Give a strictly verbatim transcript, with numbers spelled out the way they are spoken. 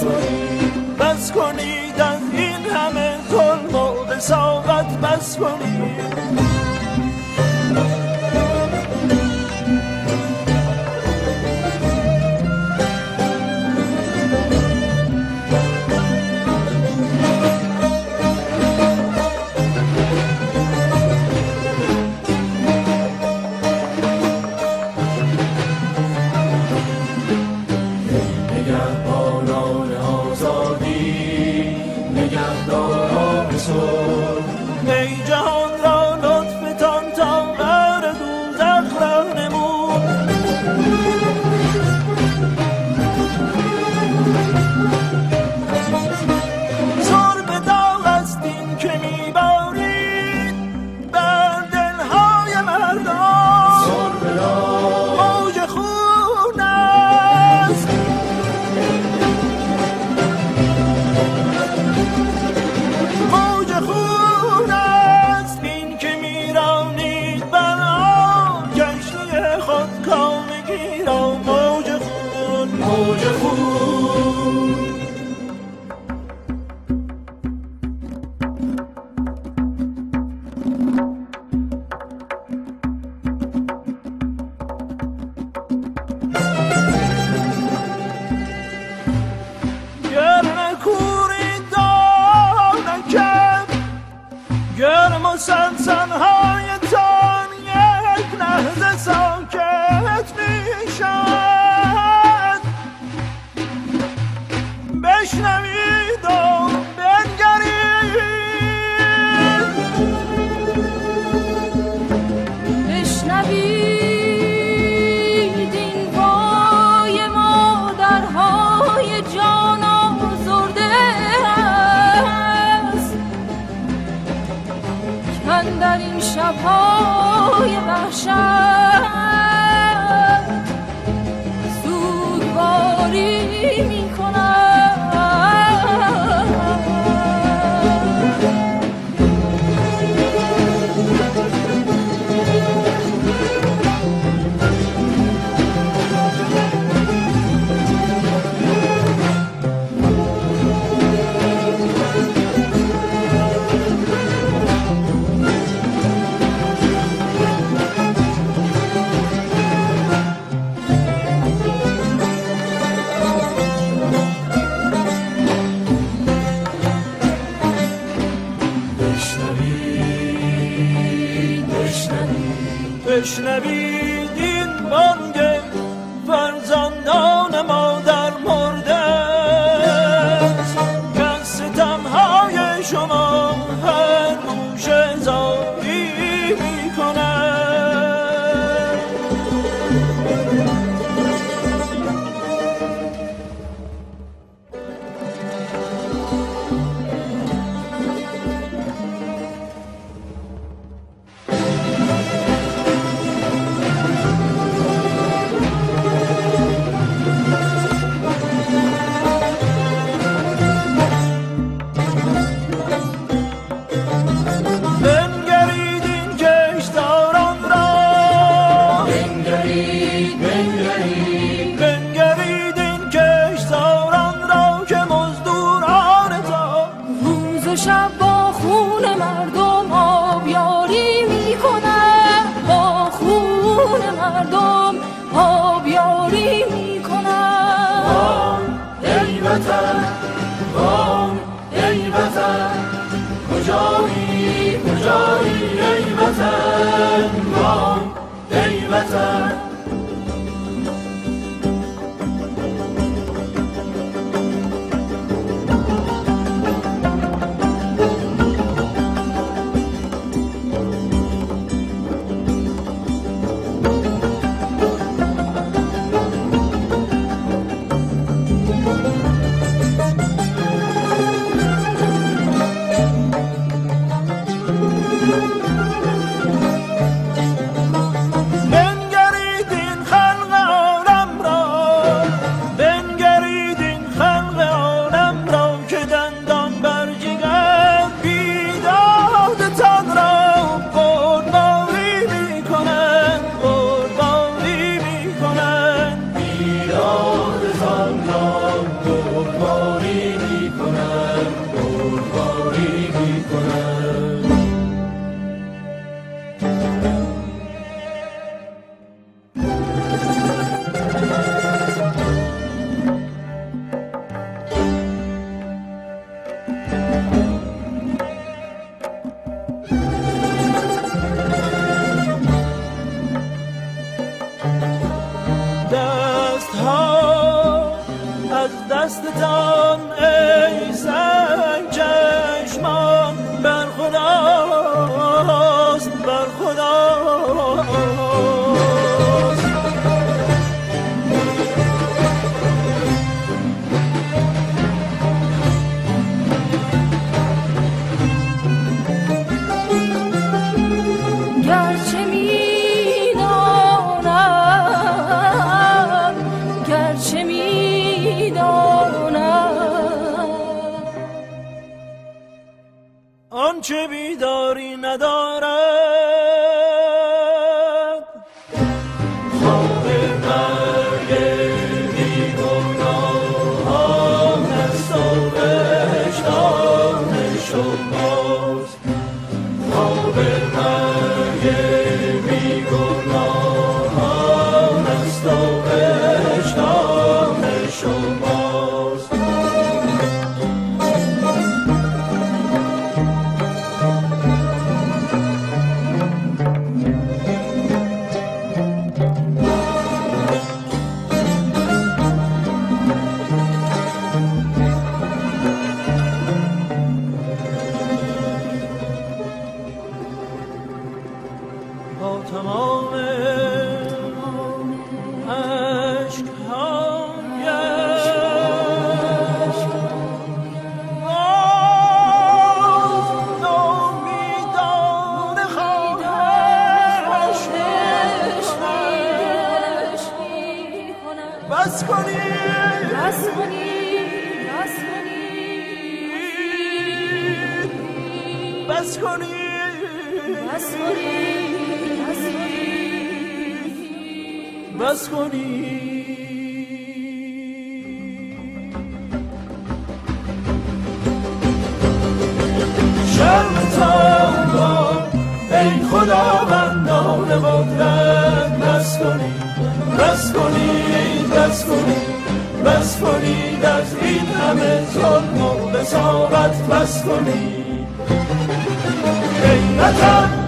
بس کنید بس کنید از این همه ظلم و قساوت بس کنید. ای جهان را لطفتان تا غر دوزخ رهنمون. زور به داغ است این که میبارید بر دلهای مردم. زور به داغ موج خون است موج خون است این که میرانید بر آن کشتی خود کامگی را. موج خون موج خون گرم کوری دانکم گرم و سنسنهای تان یک لحظه ساکت میشد. بشنوید و بنگرید بشنوید این وای مادرهای جان آزرده است کن در این شبهای وحشت سوگواری می کند. بشنوید این بانگ فرزندان مادر مرده که از ستمهای شما هر گوشه زاری میکنه. مردم آبیاری میکنن. وام ای وطن وام ای وطن کجایی کجایی ای وطن. وام ای وطن بنگرید زان ای سنگ چشمان بر خداست بر خداست گرچه میدانم گرچه میدانم آنچه بیداری ندارد خواب مرگ بیگناهان است و وجدان شماست خواب مرگ بیگناهان است و وجدان شماست با تمام عشقهایش باز نامیدانه خواهش کنم بس کنید بس کنید بس بس کنید کنید بس کنید بس کنید شرمتان کن ای خداوندان قدرت بس کنید بس کنید بس کنید بس کنید از این همه ظلم و بساطت بس کنید ای وطن